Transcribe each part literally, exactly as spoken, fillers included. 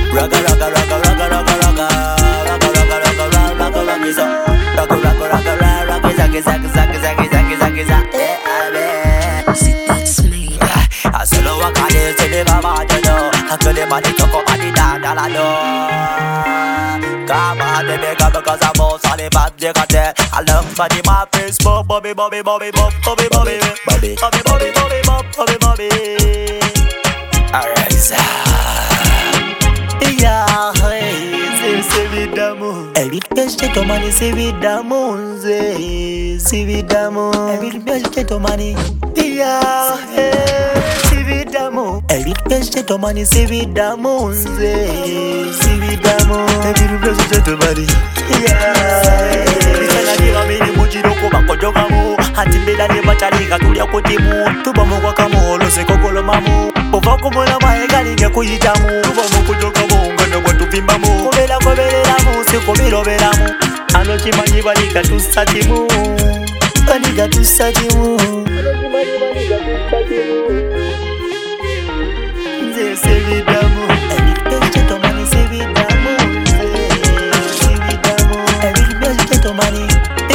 Ragga, ragga, ragga, ragga, ragga, ragga. Ragga, ragga, ragga, ragga, ragga, ragga, so. Ragga, ragga, ragga, ragga, ragga, zagga, zagga, zagga, zagga, zagga, zagga, zagga. Eh, amen. See that's me. I solo walk on it, say the baba, you know. I tell the money talk about the down, down, I know. Come on, they make up because I'm all solid, but they got that. I love body, my face, Bobby, Bobby, Bobby, Bobby, Bobby, Bobby, Bobby, Bobby, Bobby, Bobby, Bobby, Bobby, Bobby. Alright, sir. Yeah, hey, c'est évidemment. Évite ton mani, c'est évidemment. C'est évidemment. Évite ton mani. Yeah, hey, c'est évidemment. Évite ton mani, c'est évidemment. C'est évidemment. Évite ton mani. Yeah, Jogamu, Hatibela de Bacharika to the Kotimu, Tubamu Wakamu, Losekolo Mamu, Ovakumula Maegani, Yakujitamu, Tubamu Jogamu, and what to Bimbamu, Vela Covelamu, Sekomiro Velamu, Anochimani Valika to Satimu, Anika to Satimu, they say Vidamu, and it best gentleman is Vidamu, Vidamu, and it best gentleman.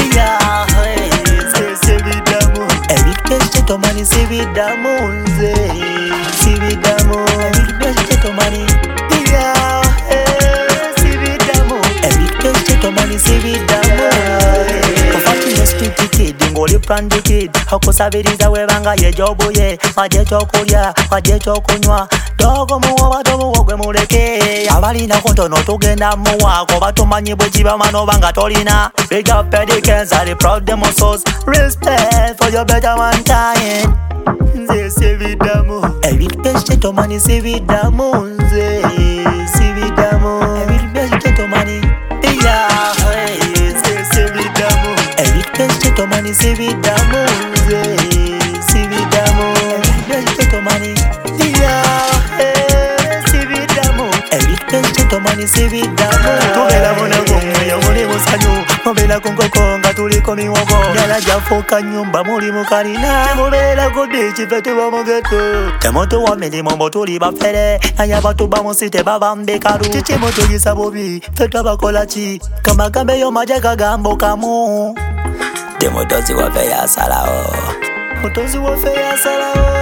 Tomani si vidamu nze si vidamu every tomani yeah si vidamu every tomani si vidamu kofati no street kid ngoli brand kid hakusabiriza webanga ye jobo ye maje chokulya maje chokunywa dogo muwa dogo wogwe muleke abali na kontono tugenda muwako batumanyi bwekiba mano banga tolina big up pedicans are the proud demonstrators respect for your better one time nze sevidamu every best tomani sevidamu nze sevidamu every best tomani yeah nze sevidamu every best tomani sevidamu nze sevidamu every best tomani yeah Tomani sevidamu tubela mona gomwe yamuli musanyu mubela kongokonga tuliko miwogo yala jafoka nyumba muli mukalina mubela kodichi fete bamugeto temoto wa milimo mbotuli bafere aya batu bamusite babambekaru chichi moto yisabobi fete bakolachi kama gambe yo majaka gambo kamu demotozi wa feya salao motozi wa feya salao